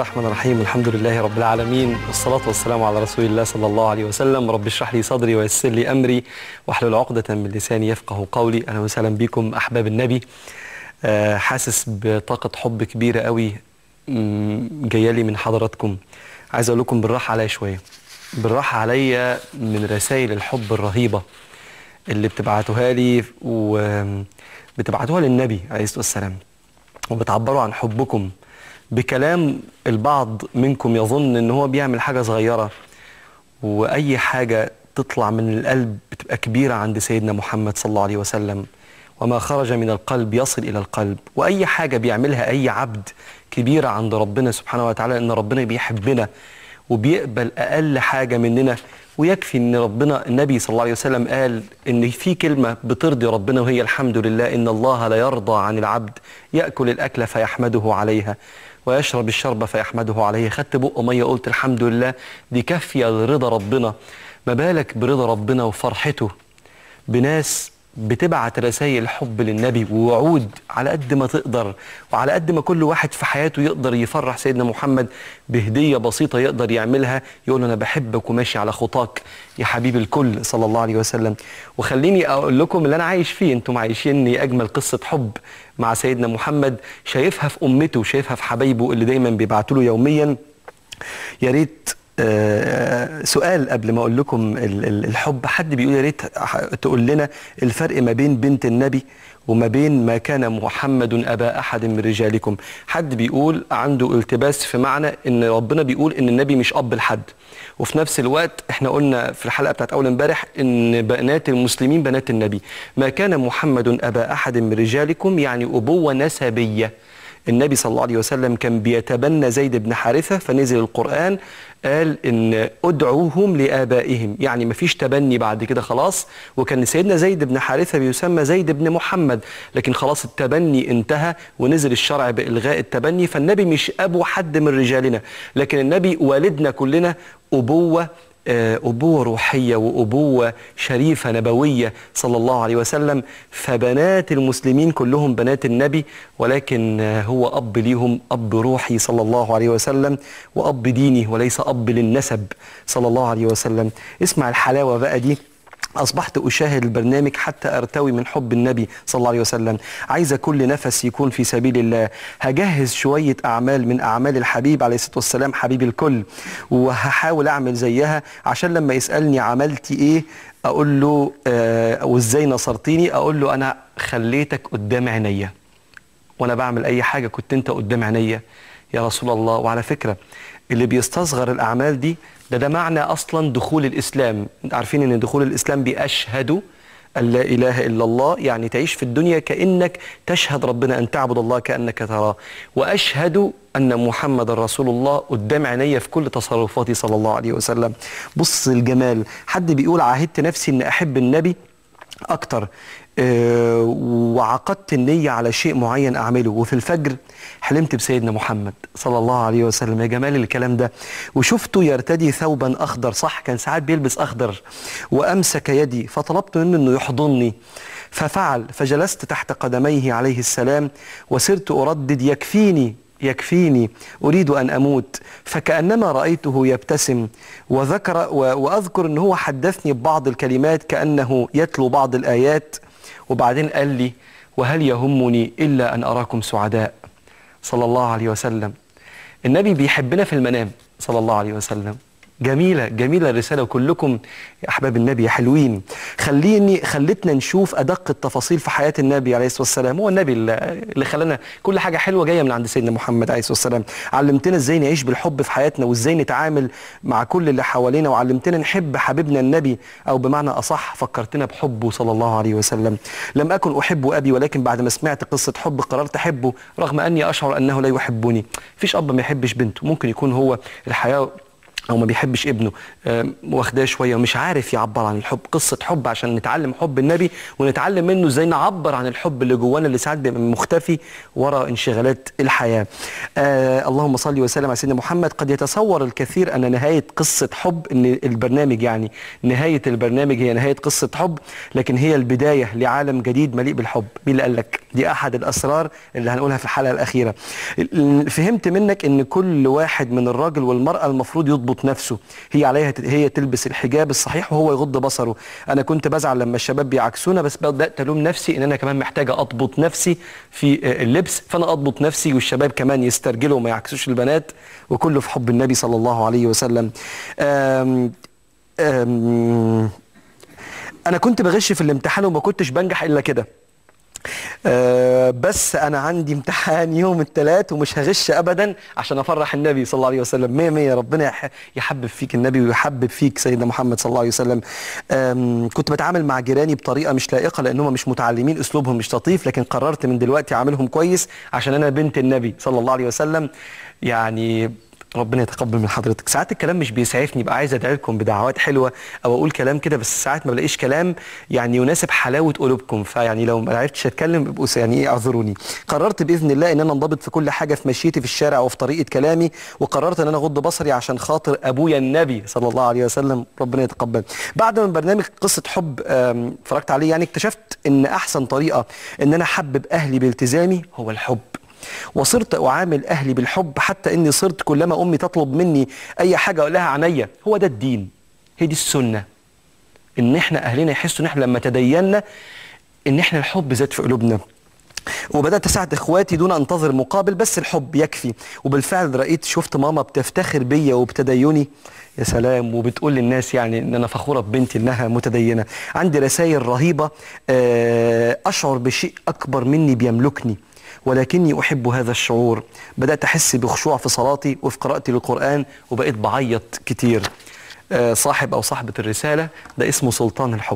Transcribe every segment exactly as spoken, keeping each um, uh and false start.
الرحمن الرحيم. الحمد لله رب العالمين، والصلاة والسلام على رسول الله صلى الله عليه وسلم. رب اشرح لي صدري ويسر لي أمري واحلل عقدة من لساني يفقه قولي. أهلا وسهلا بكم أحباب النبي. أه حاسس بطاقة حب كبيرة قوي جاية لي من حضراتكم. عايز أقول لكم بالراحة عليا شوية، بالراحة عليا من رسائل الحب الرهيبة اللي بتبعتوها لي وبتبعتوها للنبي عليه الصلاة والسلام، وبتعبروا عن حبكم بكلام البعض منكم يظن ان هو بيعمل حاجة صغيرة، واي حاجة تطلع من القلب بتبقى كبيرة عند سيدنا محمد صلى الله عليه وسلم. وما خرج من القلب يصل الى القلب، واي حاجة بيعملها اي عبد كبيرة عند ربنا سبحانه وتعالى، ان ربنا بيحبنا وبيقبل اقل حاجة مننا. ويكفي ان ربنا النبي صلى الله عليه وسلم قال ان في كلمة بترضي ربنا، وهي الحمد لله. ان الله لا يرضى عن العبد يأكل الاكل فيحمده عليها ويشرب الشرب فيحمده عليه. خدت بق ميه قلت الحمد لله، دي كافيه لرضا ربنا. ما بالك برضا ربنا وفرحته بناس بتبعت رسائل حب للنبي ووعود على قد ما تقدر، وعلى قد ما كل واحد في حياته يقدر يفرح سيدنا محمد بهدية بسيطة يقدر يعملها، يقول له أنا بحبك وماشي على خطاك يا حبيب الكل صلى الله عليه وسلم. وخليني أقول لكم اللي أنا عايش فيه، أنتم عايشيني أجمل قصة حب مع سيدنا محمد، شايفها في أمته، شايفها في حبايبه اللي دايما بيبعتوا له يوميا. يا ريت آه سؤال قبل ما اقول لكم الحب، حد بيقول يا ريت تقول لنا الفرق ما بين بنت النبي وما بين ما كان محمد ابا احد من رجالكم. حد بيقول عنده التباس في معنى ان ربنا بيقول ان النبي مش اب لحد، وفي نفس الوقت احنا قلنا في الحلقه بتاعت اول امبارح ان بنات المسلمين بنات النبي. ما كان محمد ابا احد من رجالكم يعني ابوه نسبيه. النبي صلى الله عليه وسلم كان بيتبنى زيد بن حارثة، فنزل القرآن قال إن أدعوهم لآبائهم، يعني مفيش تبني بعد كده خلاص. وكان سيدنا زيد بن حارثة بيسمى زيد بن محمد، لكن خلاص التبني انتهى ونزل الشرع بإلغاء التبني. فالنبي مش أبو حد من رجالنا، لكن النبي والدنا كلنا أبوة أبوة روحية وأبوة شريفة نبوية صلى الله عليه وسلم. فبنات المسلمين كلهم بنات النبي، ولكن هو أب ليهم، أب روحي صلى الله عليه وسلم، وأب ديني وليس أب للنسب صلى الله عليه وسلم. اسمع الحلاوة بقى دي. أصبحت أشاهد البرنامج حتى أرتوي من حب النبي صلى الله عليه وسلم. عايزة كل نفس يكون في سبيل الله. هجهز شوية أعمال من أعمال الحبيب عليه الصلاة والسلام حبيب الكل، وهحاول أعمل زيها عشان لما يسألني عملتي إيه أقول له آه وإزاي نصرتيني، أقول له أنا خليتك قدام عينيا، وأنا بعمل أي حاجة كنت أنت قدام عينيا يا رسول الله. وعلى فكرة اللي بيستصغر الأعمال دي ده ده معنى أصلا دخول الإسلام. عارفين أن دخول الإسلام بأشهد أن لا إله إلا الله، يعني تعيش في الدنيا كأنك تشهد ربنا، أن تعبد الله كأنك تراه، وأشهد أن محمد رسول الله قدام عينيا في كل تصرفاتي صلى الله عليه وسلم. بص الجمال. حد بيقول عاهدت نفسي أن أحب النبي أكتر، أه وعقدت النية على شيء معين أعمله، وفي الفجر حلمت بسيدنا محمد صلى الله عليه وسلم. يا جمال الكلام ده. وشفته يرتدي ثوبا أخضر، صح كان ساعات بيلبس أخضر، وأمسك يدي فطلبت منه أنه يحضني ففعل، فجلست تحت قدميه عليه السلام وسرت أردد يكفيني يكفيني أريد أن أموت. فكأنما رأيته يبتسم وذكر وأذكر أنه هو حدثني ببعض الكلمات كأنه يتلو بعض الآيات، وبعدين قال لي وهل يهمني إلا أن أراكم سعداء صلى الله عليه وسلم. النبي بيحبنا في المنام صلى الله عليه وسلم. جميلة جميلة الرسالة، وكلكم يا أحباب النبي يا حلوين. خليني خلتنا نشوف أدق التفاصيل في حياة النبي عليه الصلاة والسلام. هو النبي اللي خلانا كل حاجة حلوة جاية من عند سيدنا محمد عليه الصلاة والسلام. علمتنا إزاي نعيش بالحب في حياتنا، وإزاي نتعامل مع كل اللي حوالينا، وعلمتنا نحب حبيبنا النبي، أو بمعنى أصح فكرتنا بحبه صلى الله عليه وسلم. لم أكن أحب أبي، ولكن بعد ما سمعت قصة حب قررت أحبه رغم أني أشعر أنه لا يحبني. فيش أب ما يحبش بنته. ممكن يكون هو الحياة او ما بيحبش ابنه، واخداه شويه ومش عارف يعبر عن الحب. قصه حب عشان نتعلم حب النبي ونتعلم منه ازاي نعبر عن الحب اللي جوانا اللي ساعات بيبقى مختفي ورا انشغالات الحياه. آه اللهم صل وسلم على سيدنا محمد. قد يتصور الكثير ان نهايه قصه حب، ان البرنامج يعني نهايه البرنامج هي نهايه قصه حب، لكن هي البدايه لعالم جديد مليء بالحب. مين اللي قال لك؟ دي احد الاسرار اللي هنقولها في الحلقه الاخيره. فهمت منك ان كل واحد من الراجل والمراه المفروض يضبط نفسه، هي عليها هي تلبس الحجاب الصحيح وهو يغض بصره. انا كنت بزعل لما الشباب بيعكسونا، بس بدات الوم نفسي ان انا كمان محتاجه اضبط نفسي في اللبس، فانا اضبط نفسي والشباب كمان يسترجلوا وما يعكسوش البنات، وكله في حب النبي صلى الله عليه وسلم. أم أم انا كنت بغش في الامتحان وما كنتش بنجح الا كده. أه بس انا عندي امتحان يوم الثلاث ومش هغش ابدا عشان افرح النبي صلى الله عليه وسلم. مية مية. ربنا يحبب فيك النبي ويحبب فيك سيدنا محمد صلى الله عليه وسلم. كنت بتعامل مع جيراني بطريقه مش لائقه لانهم مش متعلمين، اسلوبهم مش لطيف، لكن قررت من دلوقتي اعاملهم كويس عشان انا بنت النبي صلى الله عليه وسلم. يعني ربنا يتقبل من حضرتك. ساعات الكلام مش بيسعفني، بقى عايز ادعي لكم بدعوات حلوه او اقول كلام كده، بس ساعات ما بلاقيش كلام يعني يناسب حلاوه قلوبكم، فيعني لو ما عرفتش اتكلم ابقوا يعني ايه اعذروني. قررت باذن الله ان انا انضبط في كل حاجه، في مشيتي في الشارع وفي طريقه كلامي، وقررت ان انا اغض بصري عشان خاطر ابويا النبي صلى الله عليه وسلم. ربنا يتقبل. بعد ما برنامج قصه حب اتفرجت عليه، يعني اكتشفت ان احسن طريقه ان انا احبب اهلي بالتزامي هو الحب، وصرت أعامل أهلي بالحب، حتى إني صرت كلما أمي تطلب مني أي حاجة أقول لها عينيا. هو ده الدين، هي دي السنة، إن إحنا أهلنا يحسوا إن إحنا لما تدينا إن إحنا الحب زاد في قلوبنا. وبدأت أساعد إخواتي دون أنتظر مقابل، بس الحب يكفي. وبالفعل رأيت شفت ماما بتفتخر بيا وبتديني، يا سلام، وبتقول للناس يعني ان انا فخوره ببنتي انها متدينه. عندي رسائل رهيبه، اشعر بشيء اكبر مني بيملكني، ولكني أحب هذا الشعور. بدأت أحس بخشوع في صلاتي وفي قراءتي للقرآن، وبقيت بعيط كتير. آه صاحب أو صاحبة الرسالة ده اسمه سلطان الحب،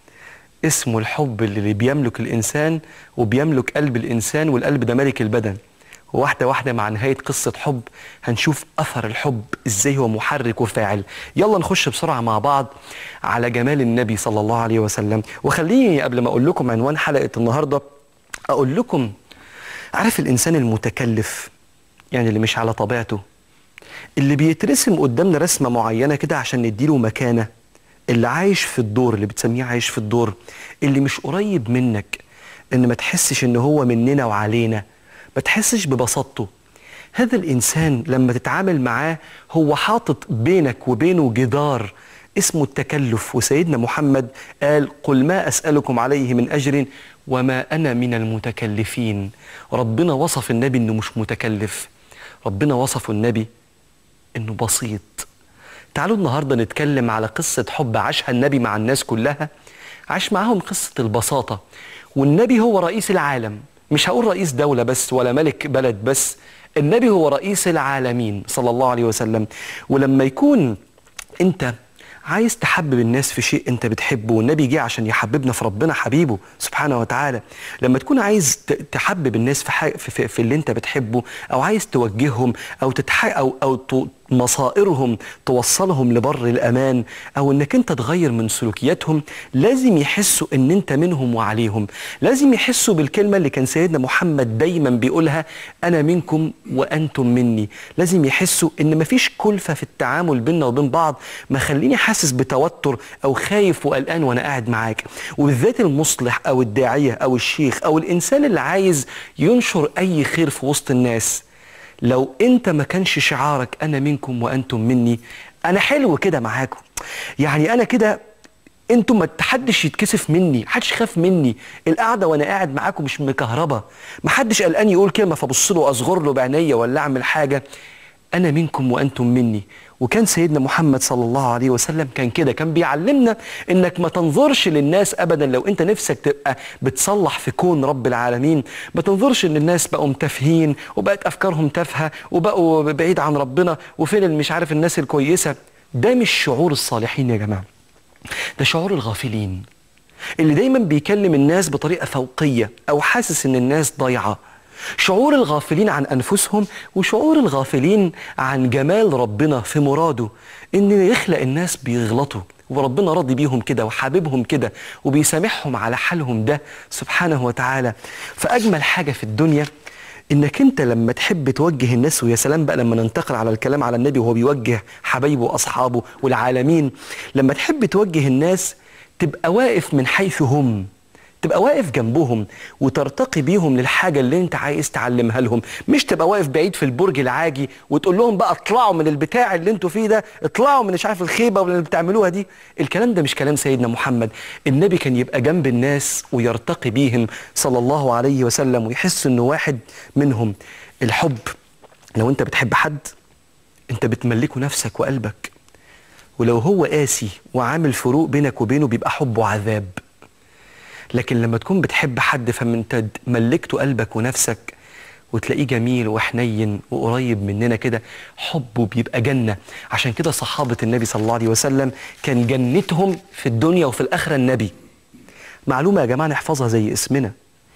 اسمه الحب اللي بيملك الإنسان وبيملك قلب الإنسان، والقلب ده ملك البدن. وواحدة واحدة مع نهاية قصة حب هنشوف أثر الحب إزاي هو محرك وفاعل. يلا نخش بسرعة مع بعض على جمال النبي صلى الله عليه وسلم. وخليني قبل ما أقول لكم عنوان حلقة النهاردة أقول لكم، عارف الإنسان المتكلف، يعني اللي مش على طبيعته، اللي بيترسم قدامنا رسمة معينة كده عشان نديله مكانة، اللي عايش في الدور، اللي بتسميه عايش في الدور، اللي مش قريب منك، إن ما تحسش إن هو مننا وعلينا، ما تحسش ببساطته. هذا الإنسان لما تتعامل معاه هو حاطط بينك وبينه جدار اسمه التكلف. وسيدنا محمد قال: قل ما أسألكم عليه من أجر وما أنا من المتكلفين. ربنا وصف النبي إنه مش متكلف، ربنا وصف النبي إنه بسيط. تعالوا النهاردة نتكلم على قصة حب عاشها النبي مع الناس كلها، عاش معاهم قصة البساطة. والنبي هو رئيس العالم، مش هقول رئيس دولة بس ولا ملك بلد بس، النبي هو رئيس العالمين صلى الله عليه وسلم. ولما يكون انت عايز تحبب الناس في شيء انت بتحبه، والنبي جه عشان يحببنا في ربنا حبيبه سبحانه وتعالى، لما تكون عايز تحبب الناس في, حاجة في, في, في اللي انت بتحبه، او عايز توجههم او تتح او او مصائرهم توصلهم لبر الأمان، أو أنك أنت تغير من سلوكياتهم، لازم يحسوا أن أنت منهم وعليهم. لازم يحسوا بالكلمة اللي كان سيدنا محمد دايما بيقولها: أنا منكم وأنتم مني. لازم يحسوا أن مفيش كلفة في التعامل بيننا وبين بعض ما خليني حاسس بتوتر أو خايف وقلقان وأنا قاعد معاك. وبالذات المصلح أو الداعية أو الشيخ أو الإنسان اللي عايز ينشر أي خير في وسط الناس، لو انت ما كانش شعارك انا منكم وانتم مني، انا حلو كده معاكم، يعني انا كده انتم ما حدش يتكسف مني، محدش يخاف مني، القعده وانا قاعد معاكم مش مكهربه، محدش قلقان يقول كلمه فبص له اصغر له بعينيا ولا اعمل حاجه، انا منكم وانتم مني. وكان سيدنا محمد صلى الله عليه وسلم كان كده، كان بيعلمنا انك ما تنظرش للناس ابدا. لو انت نفسك تبقى بتصلح في كون رب العالمين، ما تنظرش ان الناس بقوا متافهين وبقت افكارهم تافهه وبقوا بعيد عن ربنا وفين مش عارف الناس الكويسه. ده مش شعور الصالحين يا جماعه، ده شعور الغافلين اللي دايما بيكلم الناس بطريقه فوقيه او حاسس ان الناس ضايعه. شعور الغافلين عن أنفسهم وشعور الغافلين عن جمال ربنا في مراده، إن يخلق الناس بيغلطوا وربنا راضي بيهم كده وحاببهم كده وبيسامحهم على حالهم ده سبحانه وتعالى. فأجمل حاجة في الدنيا إنك أنت لما تحب توجه الناس، ويا سلام بقى لما ننتقل على الكلام على النبي وهو بيوجه حبايبه وأصحابه والعالمين، لما تحب توجه الناس تبقى واقف من حيث هم، تبقى واقف جنبهم وترتقي بيهم للحاجة اللي انت عايز تعلمها لهم، مش تبقى واقف بعيد في البرج العاجي وتقول لهم بقى اطلعوا من البتاع اللي انتوا فيه ده، اطلعوا من مش عارف الخيبة اللي بتعملوها دي. الكلام ده مش كلام سيدنا محمد. النبي كان يبقى جنب الناس ويرتقي بيهم صلى الله عليه وسلم ويحس انه واحد منهم. الحب، لو انت بتحب حد انت بتملكه نفسك وقلبك، ولو هو قاسي وعامل فروق بينك وبينه بيبقى حبه عذاب. لكن لما تكون بتحب حد فانت ملكته قلبك ونفسك وتلاقيه جميل وحنين وقريب مننا كده، حبه بيبقى جنة. عشان كده صحابة النبي صلى الله عليه وسلم كان جنتهم في الدنيا وفي الآخرة النبي. معلومة يا جماعة نحفظها زي اسمنا،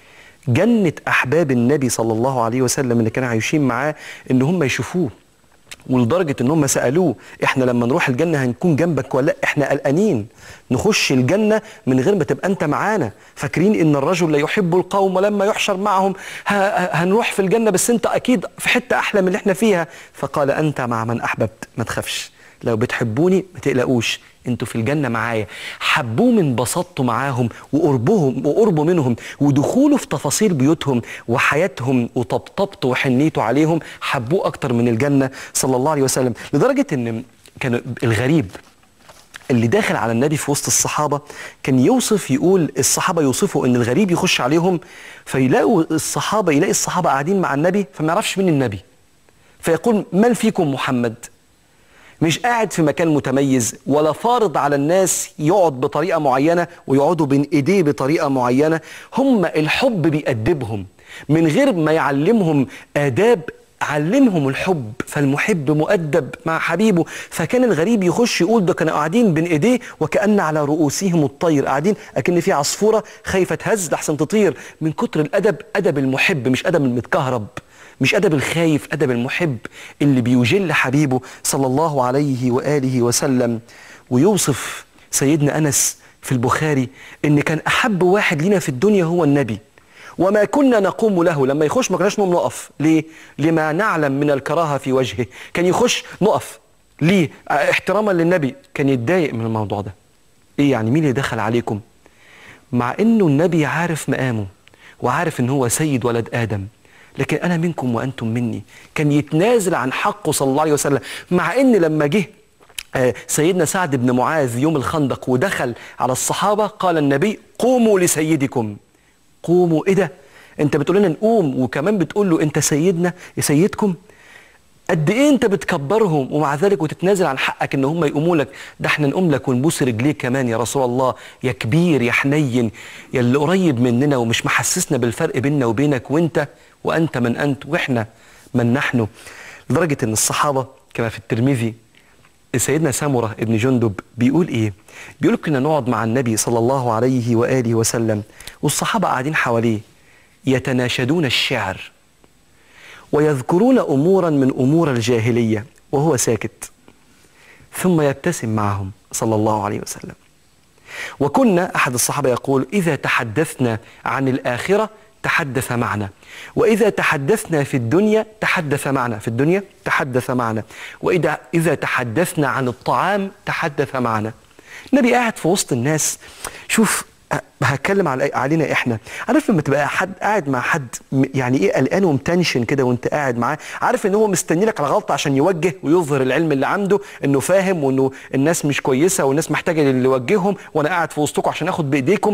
جنة أحباب النبي صلى الله عليه وسلم اللي كانوا عايشين معاه إن هم يشوفوه، ولدرجة ان هم سألوه احنا لما نروح الجنة هنكون جنبك ولا لا؟ احنا قلقانين نخش الجنة من غير ما تبقى انت معانا، فاكرين ان الرجل لا يحب القوم ولما يحشر معهم هنروح في الجنة بس انت اكيد في حتة احلى من اللي احنا فيها. فقال انت مع من احببت، ما تخافش، لو بتحبوني ما تقلقوش، انتوا في الجنة معايا. حبوه من بساطته معاهم وقربهم وقربه منهم ودخوله في تفاصيل بيوتهم وحياتهم وطبطبته وحنيته عليهم، حبوه اكتر من الجنة صلى الله عليه وسلم. لدرجة ان كان الغريب اللي داخل على النبي في وسط الصحابة كان يوصف، يقول الصحابة يوصفوا ان الغريب يخش عليهم فيلاقوا الصحابة يلاقي الصحابة قاعدين مع النبي فما يعرفش مين النبي، فيقول من فيكم محمد؟ مش قاعد في مكان متميز ولا فارض على الناس يقعد بطريقة معينة ويقعدوا بين ايديه بطريقة معينة، هم الحب بيأدبهم من غير ما يعلمهم آداب، علمهم الحب، فالمحب مؤدب مع حبيبه. فكان الغريب يخش يقول ده كانوا قاعدين بين ايديه وكأن على رؤوسهم الطير، قاعدين اكن في عصفورة خايفة تهز لحسن تطير من كتر الأدب. أدب المحب مش أدب المتكهرب، مش أدب الخايف، أدب المحب اللي بيجل حبيبه صلى الله عليه وآله وسلم. ويوصف سيدنا أنس في البخاري إن كان أحب واحد لنا في الدنيا هو النبي، وما كنا نقوم له، لما يخش ما كناش نقوم نقف. ليه؟ لما نعلم من الكراهة في وجهه. كان يخش نقف ليه؟ احتراما للنبي. كان يتضايق من الموضوع ده. ايه يعني مين اللي دخل عليكم؟ مع انه النبي عارف مقامه وعارف ان هو سيد ولد آدم، لكن أنا منكم وأنتم مني. كان يتنازل عن حقه صلى الله عليه وسلم. مع أن لما جه سيدنا سعد بن معاذ يوم الخندق ودخل على الصحابة قال النبي قوموا لسيدكم. قوموا؟ إيه ده؟ أنت بتقول لنا نقوم وكمان بتقول له أنت سيدنا يا سيدكم؟ قد إيه أنت بتكبرهم ومع ذلك وتتنازل عن حقك إن هم يقوموا لك؟ ده احنا نقوم لك ونبوس رجليك كمان يا رسول الله، يا كبير يا حنين يا اللي قريب مننا ومش محسسنا بالفرق بيننا وبينك، وأنت وأنت من أنت وإحنا من نحن. لدرجة أن الصحابة كما في الترمذي سيدنا سمرة ابن جندب بيقول إيه؟ بيقول كنا نقعد مع النبي صلى الله عليه وآله وسلم والصحابة قاعدين حواليه يتناشدون الشعر ويذكرون أمورا من أمور الجاهلية وهو ساكت، ثم يبتسم معهم صلى الله عليه وسلم. وكنا أحد الصحابة يقول إذا تحدثنا عن الآخرة تحدث معنا، وإذا تحدثنا في الدنيا تحدث معنا، في الدنيا تحدث معنا، وإذا إذا تحدثنا عن الطعام تحدث معنا. النبي قاعد في وسط الناس. شوف هتكلم على علينا احنا، عارف لما تبقى حد قاعد مع حد يعني ايه قلقان ومتنشن كده وانت قاعد معاه، عارف ان هو مستني لك على غلطه عشان يوجه ويظهر العلم اللي عنده انه فاهم وانه الناس مش كويسه والناس محتاجه اللي يوجههم وانا قاعد في وسطكم عشان اخد بايديكم.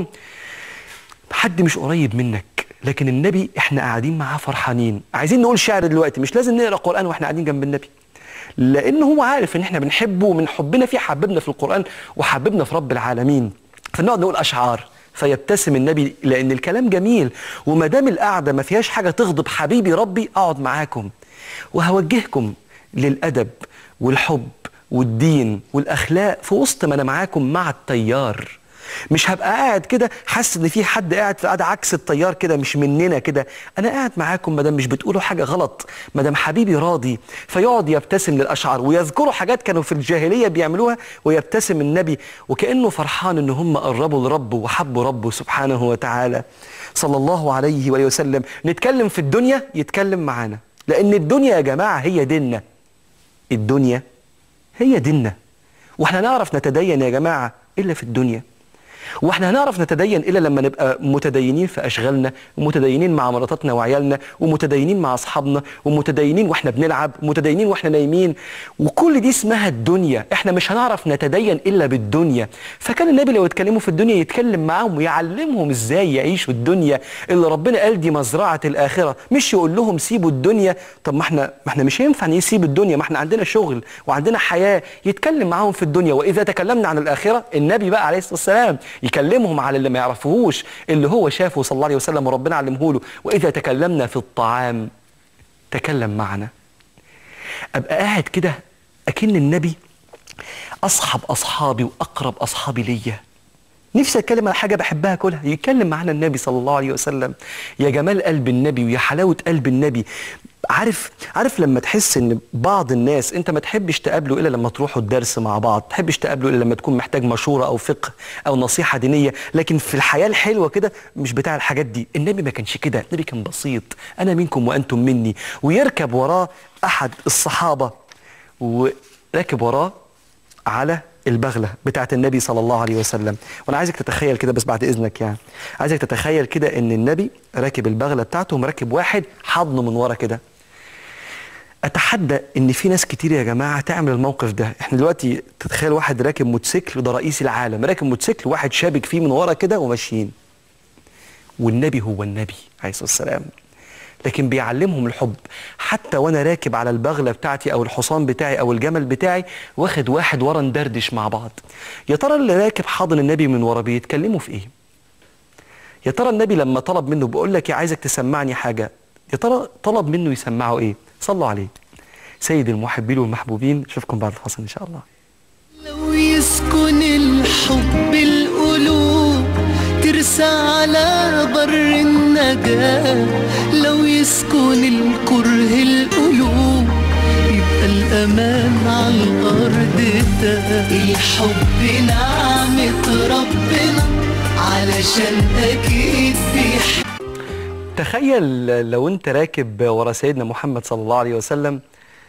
حد مش قريب منك، لكن النبي احنا قاعدين معاه فرحانين. عايزين نقول شعر دلوقتي، مش لازم نقرا قرآن واحنا قاعدين جنب النبي، لان هو عارف ان احنا بنحبه ومن حبنا فيه حببنا في القرآن وحببنا في رب العالمين، فنقعد نقول اشعار فيبتسم النبي لان الكلام جميل. وما دام القعده ما فيهاش حاجه تغضب حبيبي ربي اقعد معاكم وهوجهكم للادب والحب والدين والاخلاق في وسط ما انا معاكم مع التيار. مش هبقى قاعد كده حاسس ان في حد قاعد في قاعده عكس التيار كده، مش مننا كده. انا قاعد معاكم ما دام مش بتقولوا حاجه غلط، ما دام حبيبي راضي. فيقعد يبتسم للاشعار ويذكروا حاجات كانوا في الجاهليه بيعملوها، ويبتسم النبي وكانه فرحان ان هم قربوا لربه وحبوا ربه سبحانه وتعالى صلى الله عليه وآله وسلم. نتكلم في الدنيا يتكلم معانا، لان الدنيا يا جماعه هي ديننا. الدنيا هي ديننا، واحنا نعرف نتدين يا جماعه الا في الدنيا. واحنا هنعرف نتدين الا لما نبقى متدينين في اشغالنا، ومتدينين مع مراتاتنا وعيالنا، ومتدينين مع اصحابنا، ومتدينين واحنا بنلعب، ومتدينين واحنا نايمين. وكل دي اسمها الدنيا. احنا مش هنعرف نتدين الا بالدنيا. فكان النبي لو اتكلموا في الدنيا يتكلم معاهم ويعلمهم ازاي يعيشوا الدنيا اللي ربنا قال دي مزرعه الاخره، مش يقول لهم سيبوا الدنيا. طب ما احنا ما احنا مش هينفع نسيب الدنيا، ما احنا عندنا شغل وعندنا حياه. يتكلم معاهم في الدنيا. واذا تكلمنا عن الاخره، النبي بقى عليه الصلاه والسلام يكلمهم على اللي ما يعرفوهوش، اللي هو شافه صلى الله عليه وسلم وربنا علمه له. واذا تكلمنا في الطعام تكلم معنا. ابقى قاعد كده اكن النبي اصحب اصحابي واقرب اصحابي ليا. نفسي اتكلم عن حاجه بحبها كلها، يتكلم معنا النبي صلى الله عليه وسلم. يا جمال قلب النبي ويا حلاوه قلب النبي. عارف عارف لما تحس ان بعض الناس انت ما تحبش تقابله الا لما تروحوا الدرس مع بعض، ما تحبش تقابله الا لما تكون محتاج مشوره او فقه او نصيحه دينيه، لكن في الحياه الحلوه كده مش بتاع الحاجات دي. النبي ما كانش كده، النبي كان بسيط. انا منكم وانتم مني. ويركب وراه احد الصحابه وراكب وراه على البغله بتاعت النبي صلى الله عليه وسلم. وانا عايزك تتخيل كده بس بعد اذنك، يعني عايزك تتخيل كده ان النبي راكب البغله بتاعته ومراكب واحد حضنه من ورا كده. اتحدى ان في ناس كتير يا جماعه تعمل الموقف ده. احنا دلوقتي تتخيل واحد راكب موتوسيكل، وده رئيس العالم راكب موتوسيكل، واحد شابك فيه من ورا كده وماشيين، والنبي هو النبي عليه الصلاه والسلام، لكن بيعلمهم الحب. حتى وانا راكب على البغله بتاعتي او الحصان بتاعي او الجمل بتاعي، واخد واحد ورا ندردش مع بعض. يا ترى اللي راكب حاضن النبي من ورا بيتكلموا في ايه؟ يا ترى النبي لما طلب منه بقول لك يا عايزك تسمعني حاجه، يا ترى طلب منه يسمعه ايه؟ صلوا عليه سيد المحبين والمحبوبين. اشوفكم بعد الفاصل ان شاء الله. لو يسكن الحب القلوب ترسى على بر النجاة، لو يسكن الكره القلوب يبقى الأمان على الأرض ده. الحب نعمة ربنا علشان أكيد بيحب. تخيل لو انت راكب ورا سيدنا محمد صلى الله عليه وسلم،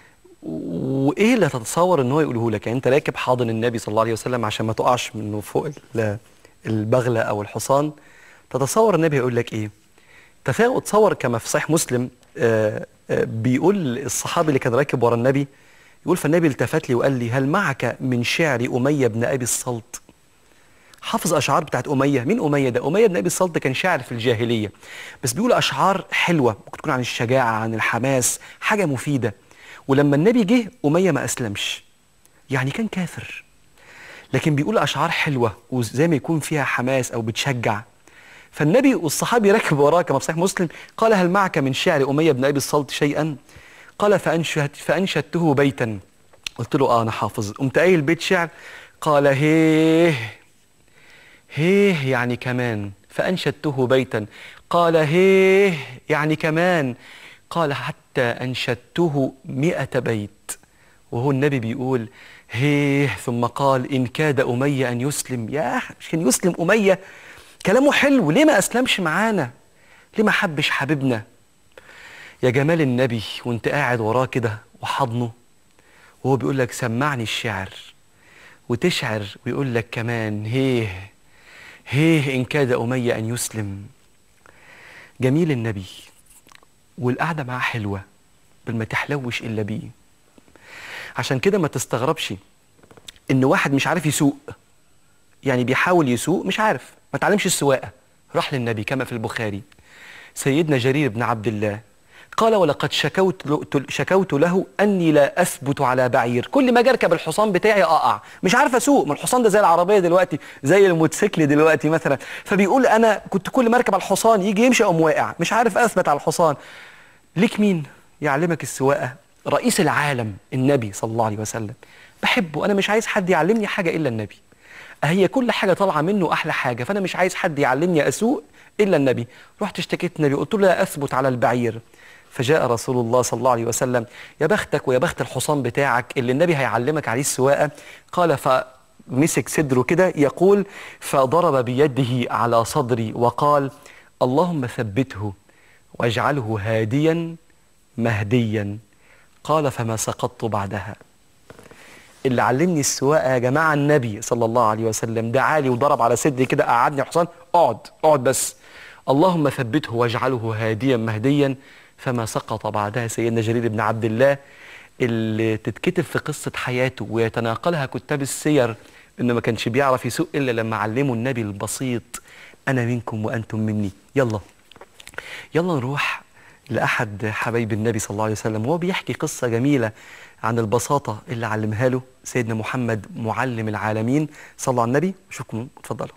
وايه اللي تتصور ان هو يقوله لك؟ يعني انت راكب حاضن النبي صلى الله عليه وسلم عشان ما تقعش منه فوق البغله او الحصان. تتصور النبي هيقول لك ايه؟ تصور كما في صحيح مسلم، آآ آآ بيقول الصحابي اللي كان راكب ورا النبي، يقول فالنبي التفت لي وقال لي هل معك من شعر أمية بن أبي الصلت؟ حافظ أشعار بتاعت أمية. مين أمية ده؟ أمية بن أبي الصلت كان شاعر في الجاهلية، بس بيقول أشعار حلوة، ممكن تكون عن الشجاعة، عن الحماس، حاجة مفيدة. ولما النبي جه أمية ما أسلمش، يعني كان كافر، لكن بيقول أشعار حلوة وزي ما يكون فيها حماس أو بتشجع. فالنبي والصحابي راكب وراه كما في صحيح مسلم، قال هل معك من شعر أمية بن أبي الصلت شيئا؟ قال فأنشد فأنشدته بيتا. قلت له آه أنا حافظ. قمت قايل بيت شعر، قال هيه هيه يعني كمان. فأنشدته بيتا. قال هيه يعني كمان. قال حتى أنشدته مئة بيت. وهو النبي بيقول هيه، ثم قال إن كاد أمية أن يسلم. ياه مش كان يسلم أمية؟ كلامه حلو، ليه ما أسلمش معانا؟ ليه ما حبش حبيبنا؟ يا جمال النبي وانت قاعد وراه كده وحضنه، وهو بيقول لك سمعني الشعر، وتشعر ويقول لك كمان هيه هيه إن كاد أمية أن يسلم. جميل النبي والقعدة معاه حلوة، بل ما تحلوش إلا بيه. عشان كده ما تستغربش إن واحد مش عارف يسوق، يعني بيحاول يسوق مش عارف، ما تعلمش السواقة، راح للنبي كما في البخاري. سيدنا جرير بن عبد الله قال ولقد شكوت شكوت له أني لا أثبت على بعير، كل ما أجي أركب الحصان بتاعي أقع، مش عارف أسوق. ما الحصان ده زي العربية دلوقتي، زي الموتوسيكل دلوقتي مثلا. فبيقول أنا كنت كل ما أركب على الحصان يجي يمشي أقوم واقع، مش عارف أثبت على الحصان. ليك مين يعلمك السواقة؟ رئيس العالم النبي صلى الله عليه وسلم. بحبه، أنا مش عايز حد يعلمني حاجة إلا النبي. هي كل حاجة طالعة منه أحلى حاجة، فأنا مش عايز حد يعلمني أسوق إلا النبي. رحت اشتكيت النبي، قلت له لا أثبت على البعير. فجاء رسول الله صلى الله عليه وسلم: يا بختك ويا بخت الحصان بتاعك اللي النبي هيعلمك عليه السواقة. قال فمسك صدره كده يقول: فضرب بيده على صدري وقال: اللهم ثبته واجعله هاديا مهديا. قال فما سقطت بعدها. اللي علمني السواقه يا جماعه النبي صلى الله عليه وسلم، دعالي وضرب على صدري كده، قعدني حصان، اقعد اقعد بس، اللهم ثبته واجعله هاديا مهديا، فما سقط بعدها. سيدنا جرير بن عبد الله اللي تتكتب في قصه حياته ويتناقلها كتاب السير انه ما كانش بيعرف يسوق الا لما علمه النبي البسيط: انا منكم وانتم مني. يلا يلا نروح لأحد حبايب النبي صلى الله عليه وسلم وهو بيحكي قصة جميلة عن البساطة اللي علمها له سيدنا محمد معلم العالمين. صلوا على النبي. شكرا، اتفضلوا.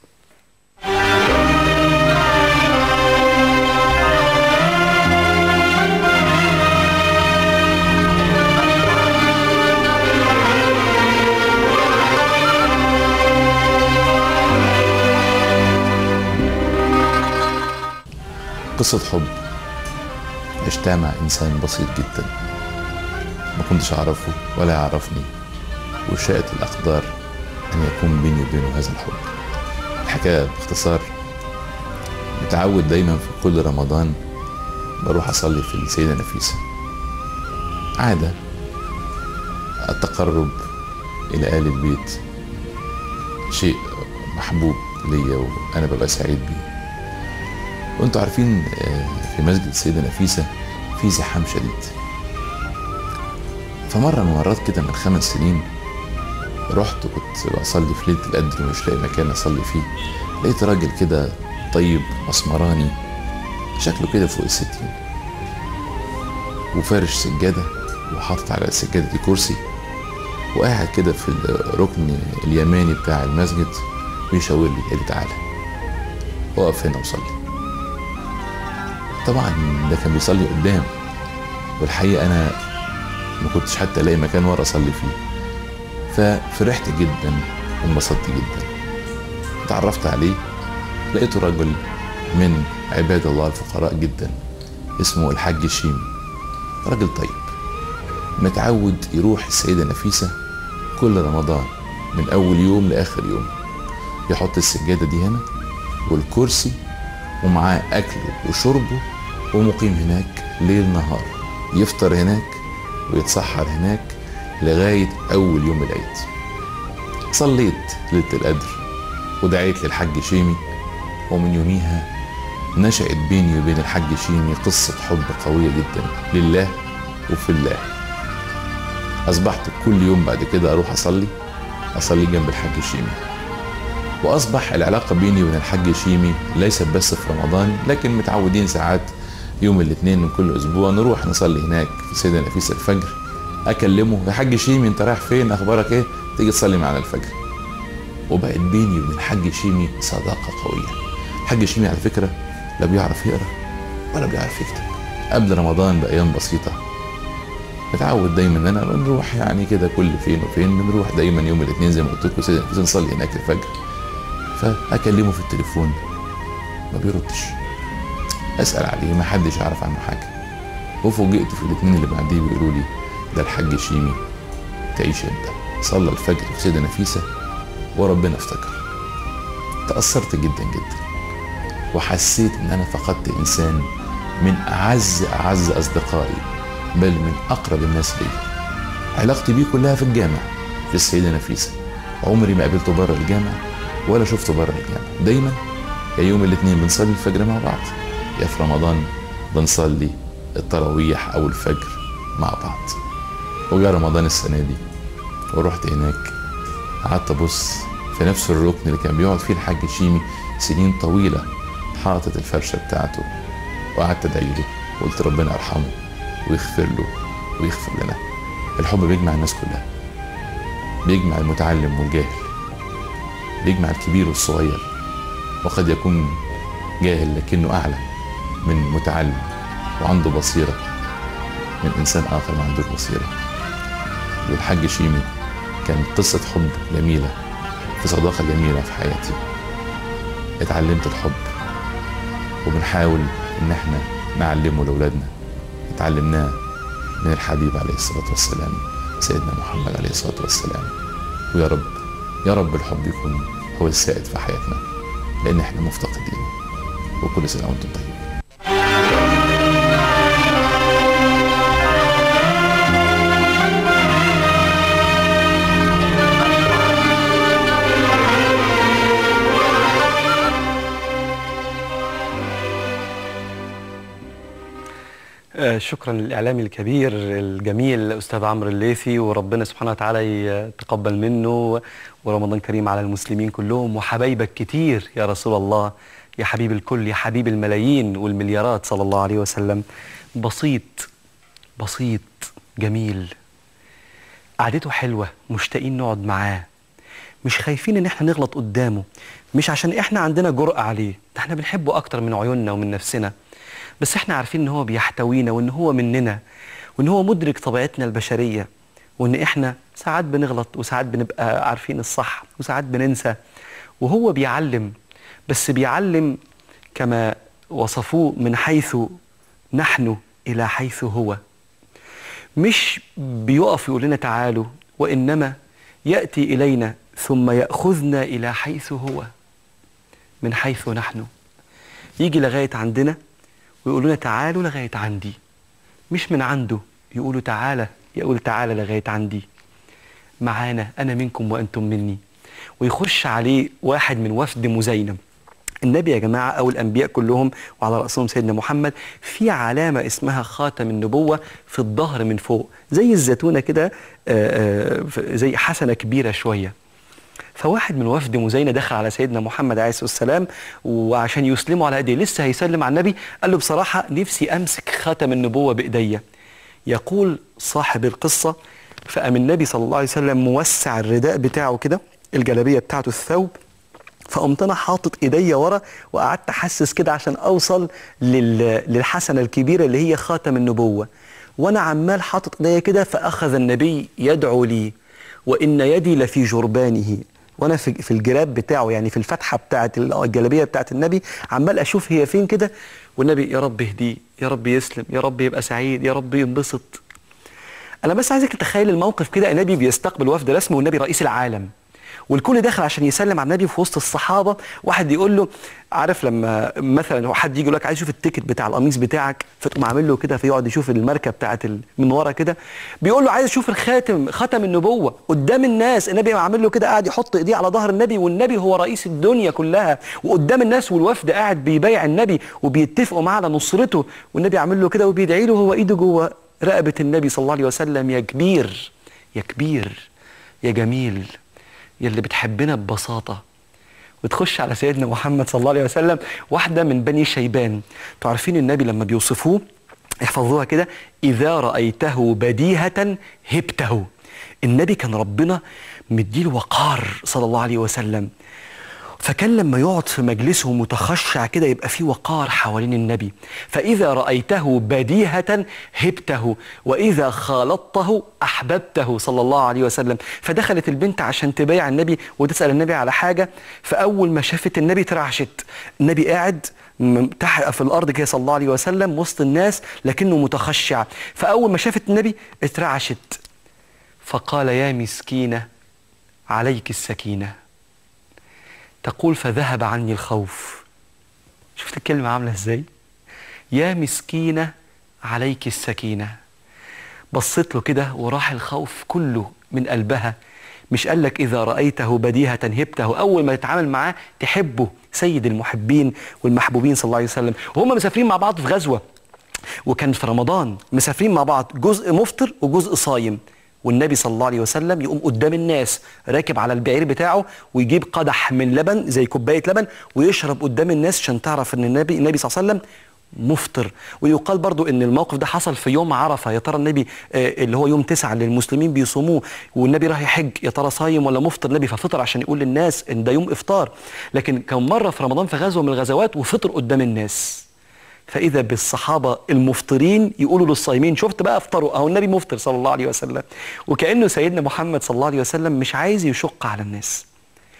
قصة حب عشتها مع إنسان بسيط جدا ما كنتش أعرفه ولا يعرفني، وشاءت الأقدار أن يكون بيني وبينه هذا الحب. الحكاية باختصار: متعود دايما في كل رمضان بروح أصلي في السيدة نفيسة، عادة التقرب إلى آل البيت، شيء محبوب ليا وأنا ببقى سعيد بيه. وانتوا عارفين في مسجد السيدة نفيسة في زحام شديد. فمرة من مرات كده من خمس سنين رحت كنت بصلي في ليلة القدر ومش لاقي مكان أصلي فيه، لقيت راجل كده طيب مسمراني شكله كده فوق الستين، وفارش سجادة وحاطط على السجادة دي كرسي، وقاعد كده في الركن اليماني بتاع المسجد بيشاور لي، قال لي تعالى اقف هنا وصلي. طبعا ده كان بيصلي قدام، والحقيقة أنا ما كنتش حتى الاقي مكان ورا اصلي فيه، ففرحت جدا وانبسطت جدا. اتعرفت عليه، لقيته رجل من عباد الله الفقراء جدا اسمه الحاج شيمي، راجل طيب متعود يروح السيدة نفيسة كل رمضان من اول يوم لاخر يوم، يحط السجادة دي هنا والكرسي ومعاه اكله وشربه، ومقيم هناك ليل نهار، يفطر هناك ويتسحر هناك لغاية أول يوم العيد. صليت ليلة القدر ودعيت للحاج شيمي، ومن يوميها نشأت بيني وبين الحاج شيمي قصة حب قوية جدا لله وفي الله. أصبحت كل يوم بعد كده أروح أصلي أصلي جنب الحاج شيمي، وأصبح العلاقة بيني وبين الحاج شيمي ليست بس في رمضان، لكن متعودين ساعات يوم الاثنين من كل اسبوع نروح نصلي هناك في سيدة نفيسة الفجر. اكلمه: يا حاج شيمي انت رايح فين؟ اخبارك ايه؟ تيجي تصلي معنا الفجر. وبقت بيني وبين الحاج شيمي صداقة قوية. الحاج شيمي على فكرة لا بيعرف يقرا ولا بيعرف يكتب. قبل رمضان بايام بسيطة متعود دايما ان انا بنروح يعني كده كل فين وفين، بنروح دايما يوم الاثنين زي ما قلت لكم سيدة نفيسة نصلي هناك الفجر. فاكلمه في التليفون ما بيردش، اسال عليه ما حدش يعرف عنه حاجه. وفوجئت في الاثنين اللي بعديه بيقولوا لي: ده الحاج شيمي تعيش انت صلى الفجر في سيدة نفيسة وربنا افتكر. تاثرت جدا جدا وحسيت ان انا فقدت انسان من اعز اعز اصدقائي، بل من اقرب الناس لي. علاقتي بيه كلها في الجامع في السيدة نفيسة، عمري ما قابلته بره الجامع ولا شفته بره الجامع. دايما يا يوم الاثنين بنصلي الفجر مع بعض، يا في رمضان بنصلي التراويح او الفجر مع بعض. وجاء رمضان السنة دي ورحت هناك، قعدت ابص في نفس الركن اللي كان بيقعد فيه الحاج شيمي سنين طويلة، حاطط الفرشة بتاعته، وقعدت ادعي له وقلت ربنا يرحمه ويغفر له ويغفر لنا. الحب بيجمع الناس كلها، بيجمع المتعلم والجاهل، بيجمع الكبير والصغير، وقد يكون جاهل لكنه اعلى من متعلم وعنده بصيرة من انسان اخر ما عندوش بصيرة. والحاج شيمي كان قصة حب جميلة في صداقة جميلة في حياتي، اتعلمت الحب وبنحاول ان احنا نعلمه لاولادنا. اتعلمناه من الحبيب عليه الصلاة والسلام سيدنا محمد عليه الصلاة والسلام. ويا رب يا رب الحب يكون هو السائد في حياتنا، لان احنا مفتقدين. وكل سنة وانتم طيبين. آه شكرا للإعلامي الكبير الجميل الأستاذ عمرو الليثي، وربنا سبحانه وتعالى يتقبل منه، ورمضان كريم على المسلمين كلهم، وحبايبك كتير يا رسول الله، يا حبيب الكل، يا حبيب الملايين والمليارات صلى الله عليه وسلم. بسيط بسيط جميل، قعدته حلوة، مشتاقين نقعد معاه، مش خايفين ان احنا نغلط قدامه، مش عشان احنا عندنا جرأة عليه، ده احنا بنحبه اكتر من عيوننا ومن نفسنا، بس احنا عارفين ان هو بيحتوينا وان هو مننا وان هو مدرك طبيعتنا البشرية، وان احنا ساعات بنغلط وساعات بنبقى عارفين الصح وساعات بننسى، وهو بيعلم، بس بيعلم كما وصفوه من حيث نحن إلى حيث هو. مش بيقف يقول لنا تعالوا، وإنما يأتي إلينا ثم يأخذنا إلى حيث هو من حيث نحن. يجي لغاية عندنا ويقول لنا تعالوا لغاية عندي، مش من عنده يقولوا تعالى، يقول تعالى لغاية عندي، معانا أنا منكم وأنتم مني. ويخش عليه واحد من وفد مزينة. النبي يا جماعة أو الأنبياء كلهم وعلى رأسهم سيدنا محمد في علامة اسمها خاتم النبوة في الظهر من فوق، زي الزيتونة كده، زي حسنة كبيرة شوية. فواحد من وفد مزينة دخل على سيدنا محمد عليه الصلاة والسلام وعشان يسلموا على ايديه، لسه هيسلم على النبي، قال له بصراحة نفسي أمسك خاتم النبوة بإيديا. يقول صاحب القصة فقام النبي صلى الله عليه وسلم موسع الرداء بتاعه كده، الجلابية بتاعته الثوب، فقمت انا حاطط ايديا ورا وقعدت احسس كده عشان اوصل لل... للحسنه الكبيره اللي هي خاتم النبوه، وانا عمال حاطط ايديا كده، فاخذ النبي يدعو لي وان يدي لفي جربانه، وانا في في الجراب بتاعه، يعني في الفتحه بتاعه الجلابيه بتاعه النبي، عمال اشوف هي فين كده، والنبي يا رب اهديه، يا رب يسلم، يا رب يبقى سعيد، يا رب ينبسط. انا بس عايزك تتخيل الموقف كده، النبي بيستقبل وفد رسمي والنبي رئيس العالم، والكل داخل عشان يسلم على النبي في وسط الصحابه. واحد يقول له، عارف لما مثلا حد يجي يقول لك عايز اشوف التيكت بتاع القميص بتاعك، فتقوم عامل له كده فيقعد يشوف الماركه بتاعت من ورا كده، بيقول له عايز اشوف الخاتم، ختم النبوه قدام الناس. النبي عامل له كده، قاعد يحط ايديه على ظهر النبي، والنبي هو رئيس الدنيا كلها، وقدام الناس والوفد قاعد بيبايع النبي وبيتفقوا معاه على نصرته، والنبي عامل له كده وبيدعي له، هو ايده جوه رقبه النبي صلى الله عليه وسلم. يا كبير يا كبير يا جميل يلي بتحبنا ببساطة. وتخش على سيدنا محمد صلى الله عليه وسلم، واحدة من بني شيبان. تعرفين النبي لما بيوصفوه احفظوها كده، إذا رأيته بديهة هبته. النبي كان ربنا مديله وقار صلى الله عليه وسلم، فكان لما يقعد في مجلسه متخشع كده يبقى فيه وقار حوالين النبي. فإذا رأيته بديهة هبته، وإذا خالطته أحببته صلى الله عليه وسلم. فدخلت البنت عشان تبايع النبي وتسأل النبي على حاجة، فأول ما شافت النبي ترعشت. النبي قاعد تحت في الأرض كده صلى الله عليه وسلم وسط الناس لكنه متخشع، فأول ما شافت النبي اترعشت، فقال يا مسكينة عليك السكينة. تقول فذهب عني الخوف. شفت الكلمة عاملة ازاي؟ يا مسكينة عليك السكينة. بصت له كده وراح الخوف كله من قلبها. مش قال لك إذا رأيته بديهة هبته، أول ما تتعامل معاه تحبه، سيد المحبين والمحبوبين صلى الله عليه وسلم. وهم مسافرين مع بعض في غزوة، وكان في رمضان مسافرين مع بعض، جزء مفطر وجزء صايم، والنبي صلى الله عليه وسلم يقوم قدام الناس راكب على البعير بتاعه ويجيب قدح من لبن زي كوبايه لبن ويشرب قدام الناس عشان تعرف ان النبي النبي صلى الله عليه وسلم مفطر. ويقال برضو ان الموقف ده حصل في يوم عرفه. يا ترى النبي آه اللي هو يوم تسعة اللي المسلمين بيصوموه والنبي راح يحج، يا ترى صايم ولا مفطر؟ النبي ففطر عشان يقول للناس ان ده يوم افطار. لكن كان مره في رمضان في غزوه من الغزوات وفطر قدام الناس، فإذا بالصحابة المفطرين يقولوا للصايمين شفت بقى افطروا، أهو النبي مفطر صلى الله عليه وسلم. وكأنه سيدنا محمد صلى الله عليه وسلم مش عايز يشق على الناس،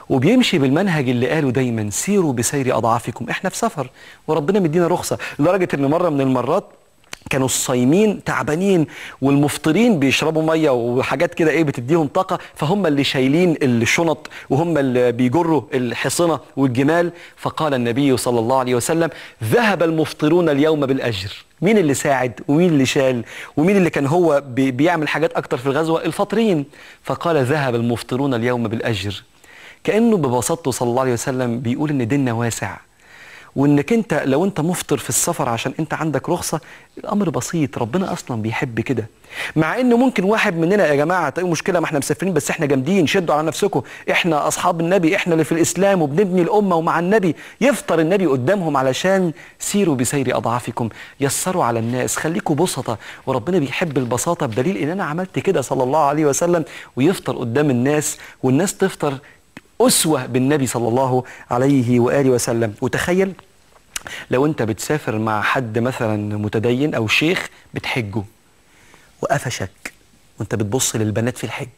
وبيمشي بالمنهج اللي قاله دايما سيروا بسير أضعافكم. احنا في سفر وربنا مدينا رخصة، لدرجة ان مرة من المرات كانوا الصايمين تعبانين والمفطرين بيشربوا ميه وحاجات كده ايه بتديهم طاقه، فهم اللي شايلين الشنط وهم اللي بيجروا الحصنه والجمال. فقال النبي صلى الله عليه وسلم ذهب المفطرون اليوم بالاجر. مين اللي ساعد ومين اللي شال ومين اللي كان هو بي بيعمل حاجات اكتر في الغزوه؟ الفاطرين. فقال ذهب المفطرون اليوم بالاجر. كانه ببساطته صلى الله عليه وسلم بيقول ان ديننا واسع، وانك انت لو انت مفطر في السفر عشان انت عندك رخصه الامر بسيط، ربنا اصلا بيحب كده. مع انه ممكن واحد مننا يا جماعه تلاقوا مشكله، ما احنا مسافرين بس احنا جامدين، شدوا على نفسكم، احنا اصحاب النبي، احنا اللي في الاسلام وبنبني الامه ومع النبي، يفطر النبي قدامهم علشان سيروا بسير اضعافكم، يسروا على الناس، خليكوا بسطه، وربنا بيحب البساطه بدليل ان انا عملت كده صلى الله عليه وسلم، ويفطر قدام الناس والناس تفطر أسوة بالنبي صلى الله عليه وآله وسلم. وتخيل لو أنت بتسافر مع حد مثلا متدين أو شيخ بتحجه وقفشك وأنت بتبص للبنات في الحج،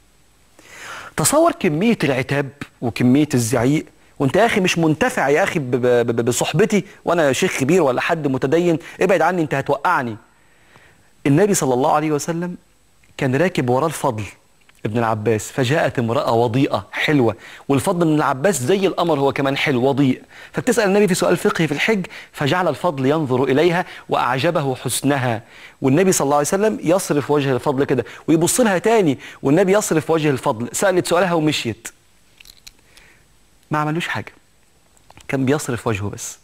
تصور كمية العتاب وكمية الزعيق، وأنت يا أخي مش منتفع يا أخي بصحبتي وأنا شيخ كبير ولا حد متدين، ابعد عني أنت هتوقعني. النبي صلى الله عليه وسلم كان راكب وراه الفضل ابن العباس، فجاءت امرأة وضيئة حلوة، والفضل بن العباس زي القمر هو كمان حلو وضيء، فبتسأل النبي في سؤال فقهي في الحج، فجعل الفضل ينظر إليها وأعجبه حسنها، والنبي صلى الله عليه وسلم يصرف وجه الفضل كده ويبص لها تاني، والنبي يصرف وجه الفضل، سألت سؤالها ومشيت، ما عملوش حاجة، كان بيصرف وجهه بس.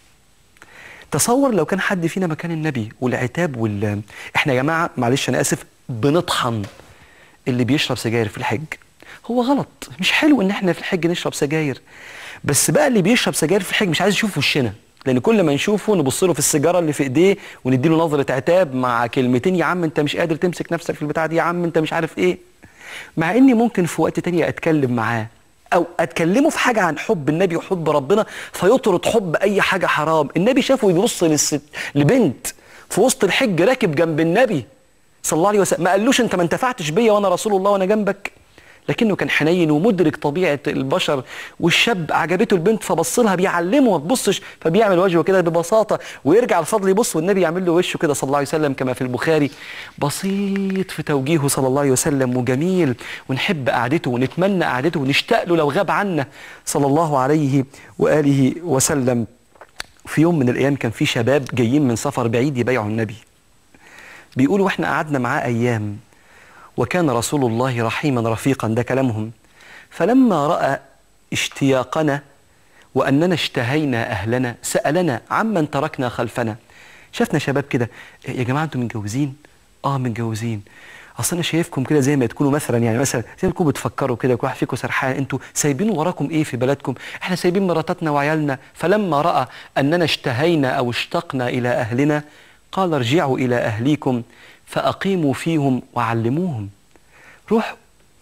تصور لو كان حد فينا مكان النبي والعتاب وال احنا يا جماعة معلش أنا آسف بنطحن اللي بيشرب سجاير في الحج، هو غلط، مش حلو ان احنا في الحج نشرب سجاير، بس بقى اللي بيشرب سجاير في الحج مش عايز يشوف وشنا، لان كل ما نشوفه نبص له في السيجاره اللي في ايديه ونديله نظره عتاب مع كلمتين، يا عم انت مش قادر تمسك نفسك في البتاعه دي، يا عم انت مش عارف ايه، مع اني ممكن في وقت تاني اتكلم معاه او اتكلمه في حاجه عن حب النبي وحب ربنا فيطرد حب اي حاجه حرام. النبي شافه بيبص للست لبنت في وسط الحج راكب جنب النبي صلى الله عليه وسلم، ما قالوش انت ما انتفعتش بيا وانا رسول الله وانا جنبك، لكنه كان حنين ومدرك طبيعه البشر، والشاب عجبته البنت فبص لها بيعلمه ما تبصش، فبيعمل وجهه كده ببساطه ويرجع الفضل يبص والنبي يعمل له وشه كده صلى الله عليه وسلم كما في البخاري، بسيط في توجيهه صلى الله عليه وسلم وجميل، ونحب قعدته ونتمنى قعدته ونشتاق له لو غاب عنا صلى الله عليه واله وسلم. في يوم من الايام كان في شباب جايين من سفر بعيد يبايعوا النبي، بيقولوا واحنا قعدنا معاه ايام وكان رسول الله رحيما رفيقا، ده كلامهم، فلما راى اشتياقنا واننا اشتهينا اهلنا سالنا عمن تركنا خلفنا. شافنا شباب كده، يا جماعه انتم متجوزين؟ اه متجوزين. اصل انا شايفكم كده زي ما تكونوا مثلا يعني مثلا زي ما تكونوا بتفكروا كده، كل واحد فيكم سرحان، انتوا سايبين وراكم ايه في بلدكم؟ احنا سايبين مراتاتنا وعيالنا. فلما راى اننا اشتهينا او اشتقنا الى اهلنا قال ارجعوا إلى أهليكم فأقيموا فيهم وعلموهم. روحوا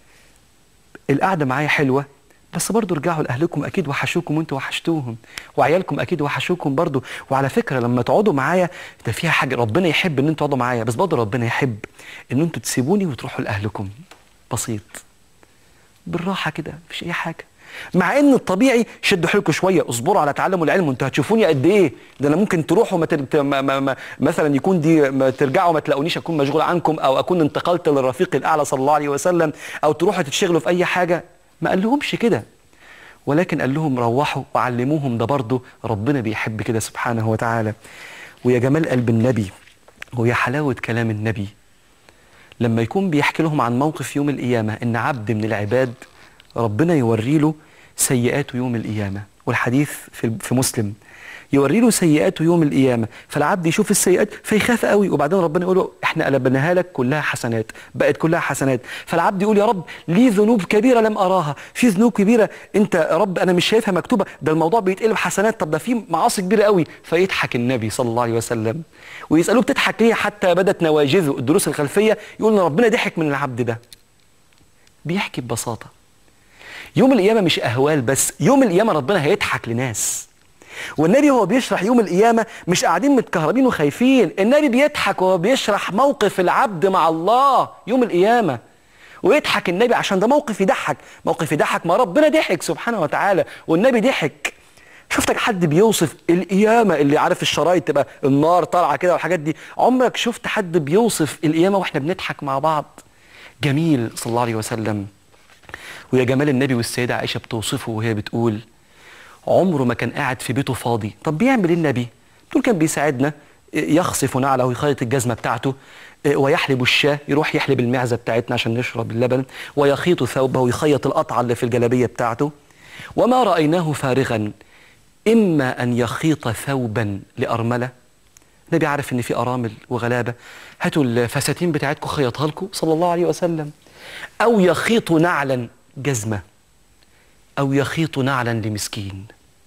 القعدة معايا حلوة بس برضو رجعوا لأهلكم، أكيد وحشوكم وانتوا وحشتوهم، وعيالكم أكيد وحشوكم برضو، وعلى فكرة لما تقعدوا معايا ده فيها حاجة، ربنا يحب ان انتوا تقعدوا معايا بس برضو ربنا يحب ان انتوا تسيبوني وتروحوا لأهلكم. بسيط بالراحة كده مفيش أي حاجة، مع ان الطبيعي شدوا حيلكم شويه، اصبروا على تعلم العلم وانتوا هتشوفوني قد ايه، ده انا ممكن تروحوا ما تر... ما... ما... ما... مثلا يكون دي ما ترجعوا ما تلاقونيش، اكون مشغول عنكم او اكون انتقلت للرفيق الاعلى صلى الله عليه وسلم، او تروحوا تتشغلوا في اي حاجه. ما قال لهمش كده، ولكن قال لهم روحوا وعلموهم، ده برضه ربنا بيحب كده سبحانه وتعالى. ويا جمال قلب النبي ويا حلاوه كلام النبي لما يكون بيحكي لهم عن موقف يوم القيامه ان عبد من العباد ربنا يوري له سيئاته يوم القيامة، والحديث في في مسلم، يوري له سيئاته يوم القيامة، فالعبد يشوف السيئات فيخاف قوي، وبعدين ربنا يقول له احنا قلبناها لك كلها حسنات، بقت كلها حسنات، فالعبد يقول يا رب لي ذنوب كبيرة لم أراها، في ذنوب كبيرة انت يا رب انا مش شايفها مكتوبة، ده الموضوع بيتقلب حسنات، طب ده في معاصي كبيرة قوي، فيضحك النبي صلى الله عليه وسلم ويسألوه بتضحك ليه حتى بدت نواجذه، الدروس الخلفية، يقول ان ربنا ضحك من العبد ده. بيحكي ببساطة يوم القيامة مش أهوال بس، يوم القيامة ربنا هيضحك لناس، والنبي هو بيشرح يوم القيامة مش قاعدين متكهربين وخايفين، النبي بيضحك وهو بيشرح موقف العبد مع الله يوم القيامة، ويضحك النبي عشان ده موقف يضحك، موقف يضحك، ما ربنا ضحك سبحانه وتعالى والنبي ضحك. شفتك حد بيوصف القيامة اللي عارف الشرايط تبقى النار طالعة كده والحاجات دي؟ عمرك شفت حد بيوصف القيامة واحنا بنضحك مع بعض؟ جميل صلى الله عليه وسلم. ويا جمال النبي والسيدة عائشة بتوصفه وهي بتقول عمره ما كان قاعد في بيته فاضي. طب بيعمل ايه النبي؟ بتقول كان بيساعدنا، يخصف نعله ويخيط الجزمة بتاعته، ويحلب الشاه، يروح يحلب المعزة بتاعتنا عشان نشرب اللبن، ويخيط ثوبه ويخيط القطعة اللي في الجلابية بتاعته. وما رأيناه فارغا إما أن يخيط ثوبا لأرملة، النبي عارف إن في أرامل وغلابة، هاتوا الفساتين بتاعتكم خيطها لكم صلى الله عليه وسلم، أو يخيط نعلا جزمة، أو يخيط نعلا لمسكين.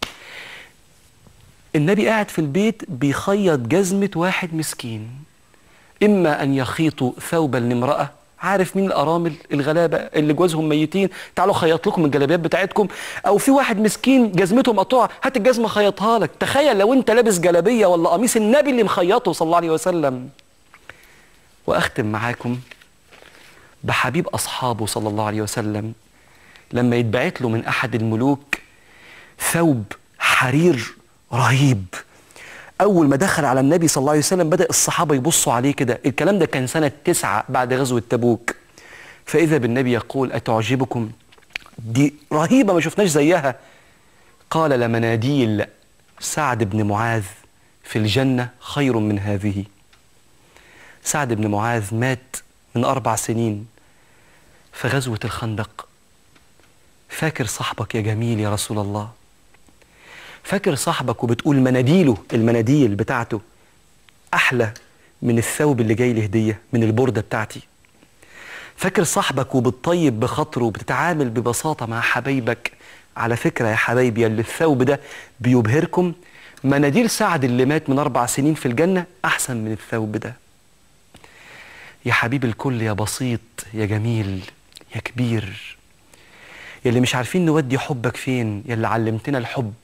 النبي قاعد في البيت بيخيط جزمة واحد مسكين. إما أن يخيط ثوبا لامرأة، عارف مين الأرامل الغلابة اللي جوازهم ميتين، تعالوا خيط لكم الجلابيات بتاعتكم، أو في واحد مسكين جزمته مقطوعة، هات الجزمة خيطها لك. تخيل لو أنت لابس جلابية ولا قميص النبي اللي مخيطه صلى الله عليه وسلم. وأختم معاكم بحبيب أصحابه صلى الله عليه وسلم لما يتبعت له من أحد الملوك ثوب حرير رهيب. أول ما دخل على النبي صلى الله عليه وسلم بدأ الصحابة يبصوا عليه كده، الكلام ده كان سنة تسعة بعد غزوة تبوك. فإذا بالنبي يقول أتعجبكم؟ دي رهيبة ما شفناش زيها. قال لمناديل سعد بن معاذ في الجنة خير من هذه. سعد بن معاذ مات من أربع سنين في غزوة الخندق. فاكر صاحبك يا جميل يا رسول الله؟ فاكر صاحبك وبتقول مناديله، المناديل بتاعته أحلى من الثوب اللي جاي لي هدية من البردة بتاعتي؟ فاكر صاحبك وبتطيب بخاطره وبتتعامل ببساطة مع حبايبك؟ على فكرة يا حبايبي اللي الثوب ده بيبهركم، مناديل سعد اللي مات من أربع سنين في الجنة أحسن من الثوب ده. يا حبيب الكل، يا بسيط، يا جميل، يا كبير، يا اللي مش عارفين نودي حبك فين، يا اللي علمتنا الحب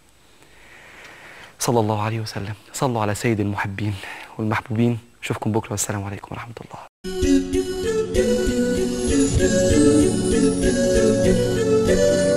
صلى الله عليه وسلم. صلوا على سيد المحبين والمحبوبين. اشوفكم بكره والسلام عليكم ورحمه الله.